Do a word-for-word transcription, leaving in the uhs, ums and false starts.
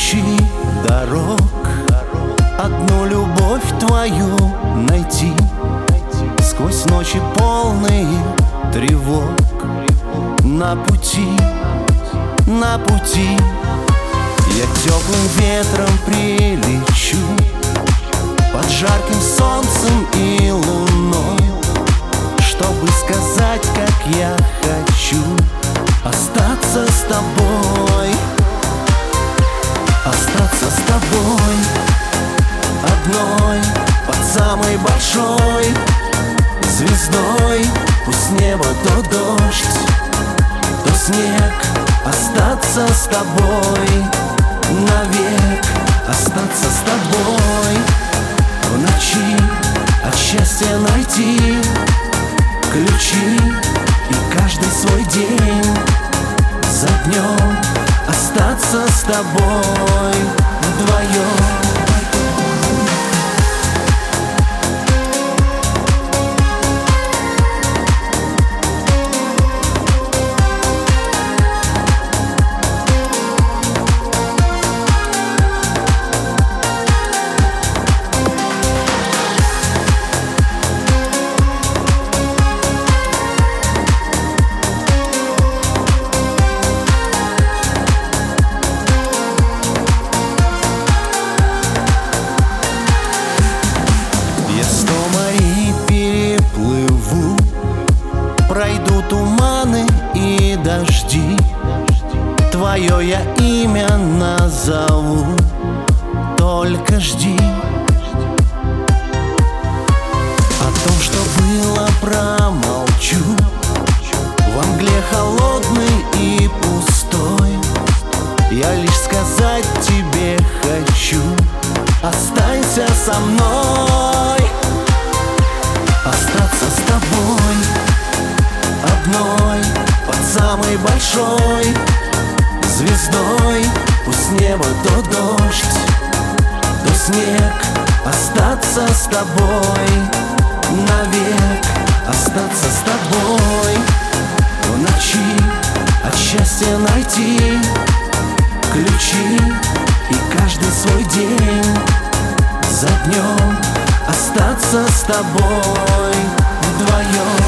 ключи дорог, одну любовь твою найти сквозь ночи полные тревог. На пути, на пути я теплым ветром прилечу, под жарким солнцем и луной, чтобы сказать, как я хочу остаться с тобой. Остаться с тобой одной под самой большой звездой. Пусть небо то дождь, то снег. Остаться с тобой навек. Остаться с тобой в ночи, от счастья найти ключи и каждый свой день за днем. Остаться с тобой вдвоем. Пройду туманы и дожди, твое я имя назову. Только жди. О том, что было, промолчу. Во мгле холодной и пустой я лишь сказать тебе хочу: останься со мной. Остаться с тобой одной под самой большой звездой. Пусть небо то дождь, то снег. Остаться с тобой навек. Остаться с тобой в ночи, от счастья найти ключи и каждый свой день за днем. Остаться с тобой вдвоем.